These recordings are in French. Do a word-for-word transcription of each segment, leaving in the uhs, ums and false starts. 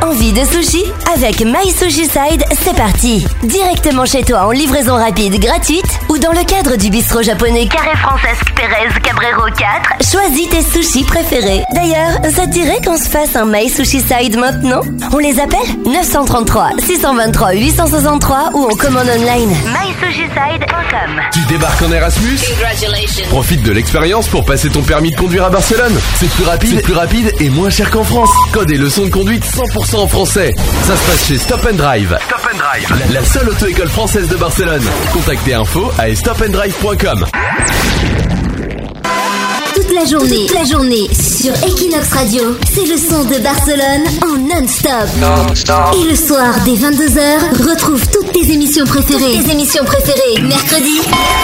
Envie de sushi? Avec My Sushi Side, c'est parti! Directement chez toi en livraison rapide gratuite ou dans le cadre du bistrot japonais Carré Francesque Pérez Cabrero quatre, choisis tes sushis préférés. D'ailleurs, ça te dirait qu'on se fasse un My Sushi Side maintenant? On les appelle neuf cent trente-trois, six cent vingt-trois, huit cent soixante-trois ou en commande online. my sushi side point com. Tu débarques en Erasmus? Profite de l'expérience pour passer ton permis de conduire à Barcelone. C'est plus rapide, c'est plus rapide et moins cher qu'en France. Code et leçons de conduite cent pour cent en français. Ça se passe chez Stop and Drive. Stop and Drive, la, la seule auto-école française de Barcelone. Contactez info à stop and drive point com. Toute la journée, toute la journée sur Equinox Radio, c'est le son de Barcelone en non-stop. Non-stop. Et le soir dès vingt-deux heures, retrouve toutes tes émissions préférées. Toutes tes émissions préférées. Mercredi,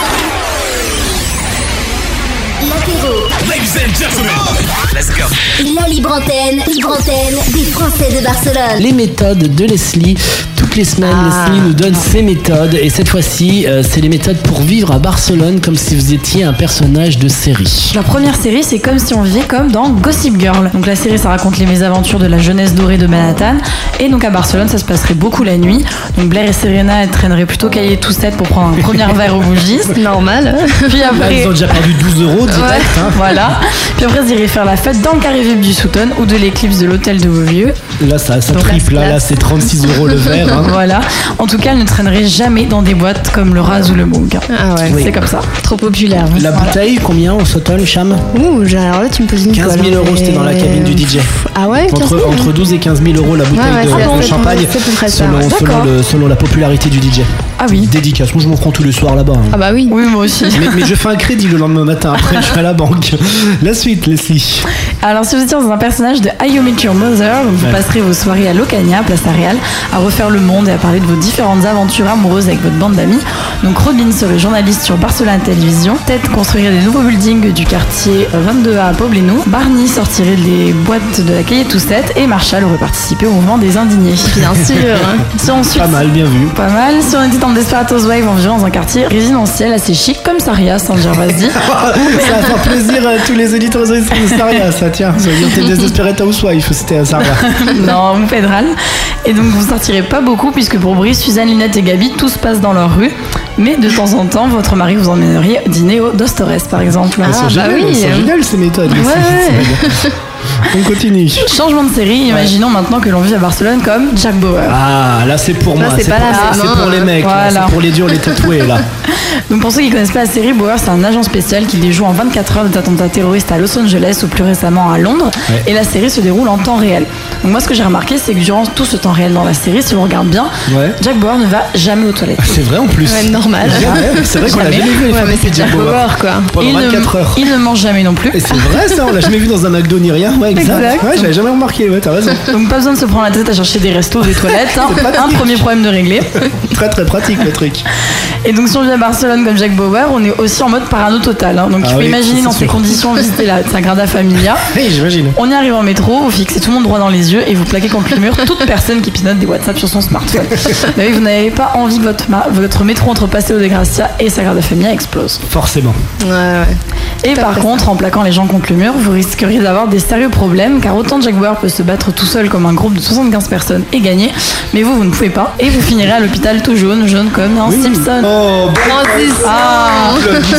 l'apéro. Ladies and gentlemen, let's go. La libre antenne, libre antenne des Français de Barcelone. Les méthodes de Leslie. Toutes les semaines, ah. Leslie nous donne ses méthodes. Et cette fois-ci, euh, c'est les méthodes pour vivre à Barcelone comme si vous étiez un personnage de série. La première série, c'est comme si on vivait comme dans Gossip Girl. Donc la série, ça raconte les mésaventures de la jeunesse dorée de Manhattan. Et donc à Barcelone, ça se passerait beaucoup la nuit. Donc Blair et Serena, elles traîneraient plutôt cahier tout sept pour prendre un premier verre aux bougies. Normal. Puis après... Là, ils ont déjà perdu douze euros direct. Ouais, hein. Voilà. Puis après, ils iraient faire la fête dans le carré V I P du Sutton ou de l'éclipse de l'hôtel de Beaulieu. Là, ça, ça triple. Là, là, c'est trente-six euros le verre. Hein. Voilà. En tout cas, elle ne traînerait jamais dans des boîtes comme le Raz ou le Moog. Ah ouais, oui. C'est oui. comme ça. Trop populaire. La voilà. bouteille, combien au Sutton, Cham? Ouh, alors là, tu me poses une quinze mille euros, c'était dans la cabine du D J. Ah ouais, entre, entre douze et quinze mille euros la bouteille ouais, ouais, de, bon, de champagne, selon, ça, selon, le, selon la popularité du D J. Ah oui. Dédicace. Moi, je m'en prends tous les soirs là-bas. Hein. Ah bah oui. Oui, moi aussi. Mais, mais je fais un crédit le lendemain matin. Après, je serai à la banque. La suite, Leslie. Alors, si vous étiez dans un personnage de How You Met Your Mother, donc vous ouais. passerez vos soirées à l'Ocania, Place Arial, à refaire le monde et à parler de vos différentes aventures amoureuses avec votre bande d'amis. Donc, Robin serait journaliste sur Barcelone Télévision. Ted construirait des nouveaux buildings du quartier vingt-deux A à Poblenou. Barney sortirait des boîtes de la Cahier tout sept et Marshall aurait participé au mouvement des indignés. Bien sûr. Hein. Si ensuite, pas mal, bien vu. Pas mal. Si on était dans Desperate Housewives, on vivait dans un quartier résidentiel assez chic comme Saria, sans dire vas-y. Ça va faire plaisir à tous les éditeurs de Saria, ça tient. Ça veut dire que t'es Desperate Housewives, c'était à Saria. Non, mon pédral. Et donc vous sortirez pas beaucoup puisque pour Brice, Suzanne, Linette et Gabi, tout se passe dans leur rue. Mais de temps en temps, votre mari vous emmènerait dîner au Dos Torres, par exemple. Ah, c'est bah génial, oui, c'est euh... génial ces méthodes. Ouais. On continue. Changement de série, imaginons ouais. maintenant que l'on vit à Barcelone comme Jack Bauer. Ah, là c'est pour là, moi, c'est, c'est, pas pour, là, c'est, c'est pour les mecs, voilà. là, c'est pour les durs, les tatoués là. Donc pour ceux qui ne connaissent pas la série, Bauer c'est un agent spécial qui déjoue en vingt-quatre heures des attentats terroristes à Los Angeles ou plus récemment à Londres. Ouais. Et la série se déroule en temps réel. Donc moi ce que j'ai remarqué c'est que durant tout ce temps réel dans la série, si on regarde bien, ouais. Jack Bauer ne va jamais aux toilettes. C'est vrai en plus. Ouais, normal. Ouais, c'est vrai qu'on l'a jamais vu. Ouais, mais c'est Jack Bauer quoi. Pendant vingt-quatre heures. Il ne mange jamais non plus. Et c'est vrai ça, on l'a jamais vu dans un McDo ni rien. Ouais, exact. exact. Ouais, j'avais jamais remarqué, ouais, t'as raison. Donc pas besoin de se prendre la tête à chercher des restos, des toilettes. Hein. Un premier problème de régler. Très très pratique le truc. Et donc si on vit à Barcelone comme Jack Bauer, on est aussi en mode parano total. Hein. Donc ah tu peux oui, imaginer dans ces conditions visiter la Sagrada Familia. Oui, j'imagine. On y arrive en métro, vous fixez tout le monde droit dans les yeux et vous plaquez contre le mur toute personne qui pinote des WhatsApp sur son smartphone. Mais oui, vous n'avez pas envie que votre, ma- votre métro entre Paseo de Gracia et Sagrada Familia explose. Forcément. Ouais, ouais. Et par contre, en plaquant les gens contre le mur, vous risqueriez d'avoir des sérieux problèmes car autant Jack Bauer peut se battre tout seul comme un groupe de soixante-quinze personnes et gagner, mais vous, vous ne pouvez pas et vous finirez à l'hôpital tout jaune, jaune comme un oui. Simpson. Oh, bon ah.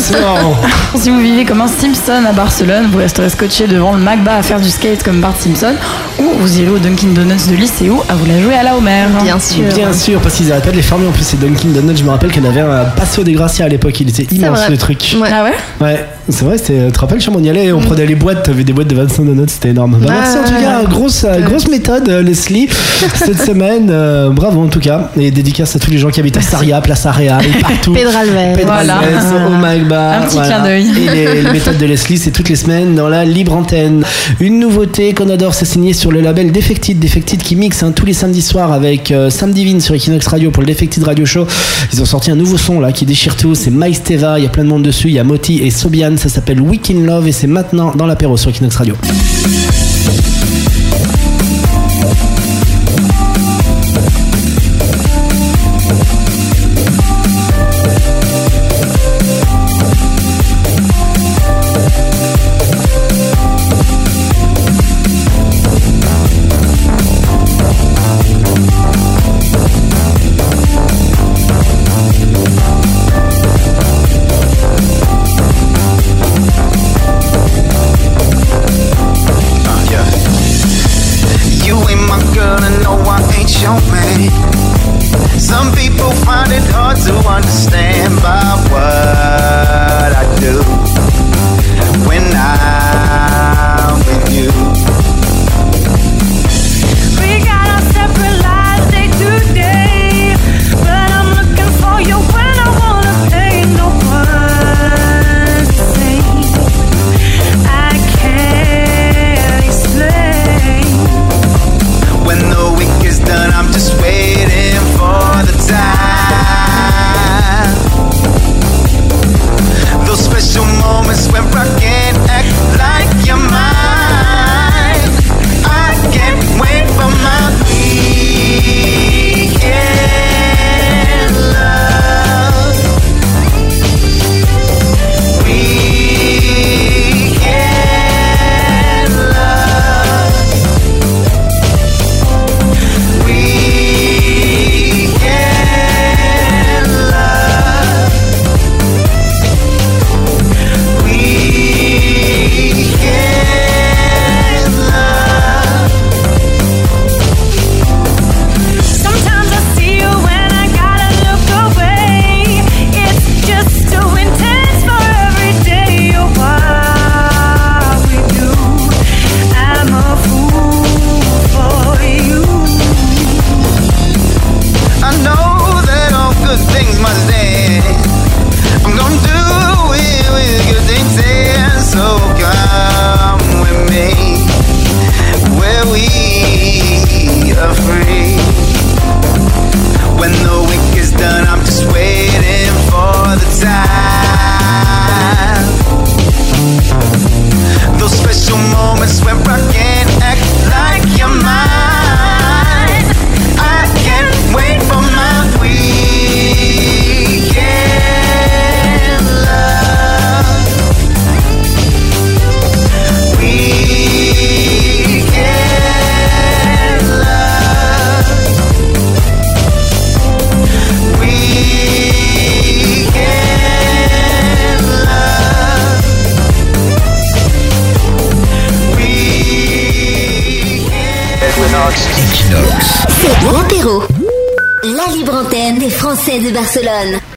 Si vous vivez comme un Simpson à Barcelone, vous resterez scotché devant le Macba à faire du skate comme Bart Simpson ou vous irez au Dunkin' Donuts de Liceo à vous la jouer à la Homer. Bien sûr. Bien sûr, parce qu'ils arrêtent pas de les fermer en plus ces Dunkin' Donuts. Je me rappelle qu'il y en avait un Paseo de Gracia à l'époque, il était immense le truc. Ouais. Ah ouais Ouais, c'est vrai, c'était, tu te rappelles, on y allait, on mm. prenait les boîtes, t'avais des boîtes de vingt-cinq donuts, c'était énorme. Bah, ah, merci en tout cas, grosse, ouais. grosse méthode, Leslie, cette semaine. Euh, bravo en tout cas. Et dédicace à tous les gens qui habitent à Saria, Place Area, et partout. Pedralbes. Voilà. Au Magba. Un petit voilà. clin d'œil. Et les, les méthodes de Leslie, c'est toutes les semaines dans la libre antenne. Une nouveauté qu'on adore, c'est signé sur le label Defected. Defected qui mixe hein, tous les samedis soirs avec euh, Sam Divine sur Equinox Radio pour le Defected Radio Show. Ils ont sorti un nouveau son là qui déchire tout. C'est Maesteva, il y a plein de monde dessus. Il y a Moti et Sobian. Ça s'appelle Week in Love et c'est maintenant dans l'apéro sur Equinox Radio. You ain't my girl and no, I ain't your man. Some people find it hard to understand by what I do when I'm with you. We got our separate lives day to day, but I'm looking for you when I wanna pay no words to say. I can't explain. When the week is done, I'm just waiting for the time. Those special moments when I can't act like you're mine. I can't wait for my weekend love. Weekend love. Weekend love. Weekend love. Sometimes I see you when I gotta look away. It's just too intense for every day. You're what we do. I'm a fool for you. I know that all good things must end. I'm gonna do it with good things end. So come with me where we are free. When the week is done, I'm just waiting for the time. Those special moments when I can't act like you're mine. I can't wait for my weekend love. Weekend love. Weekend love. C'est l'apéro. La libre antenne des Français de Barcelone.